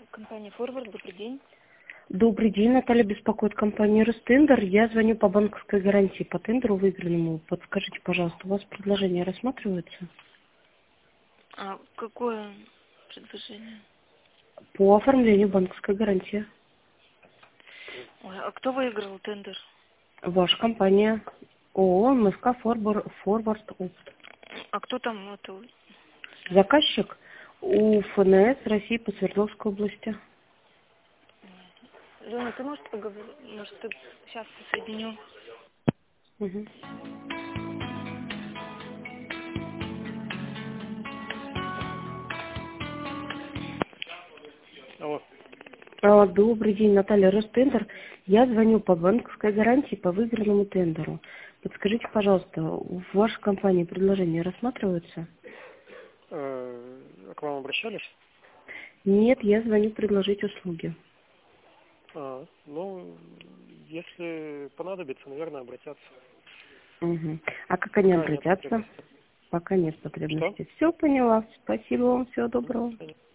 Компания «Форвард», добрый день. Добрый день, Наталья беспокоит компанию «Ростендер». Я звоню по банковской гарантии по тендеру выигранному. Подскажите, пожалуйста, у вас предложение рассматривается? А какое предложение? По оформлению банковской гарантии. Ой, а кто выиграл тендер? Ваша компания ООО МСК «Форвард Опт». А кто там это? Заказчик УФНС России по Свердловской области. Лена, ты можешь поговорить? Может, ты сейчас соединю? Мгм. Алло. Добрый день, Наталья, Ростендер. Я звоню по банковской гарантии по выигранному тендеру. Подскажите, пожалуйста, в вашей компании предложение рассматривается? К вам обращались? Нет, я звоню предложить услуги. Ну, если понадобится, наверное, обратятся. Мгм. А как они Пока нет обратятся? потребности. Пока нет Что? потребности. Все поняла. Спасибо вам, всего До доброго. свидания.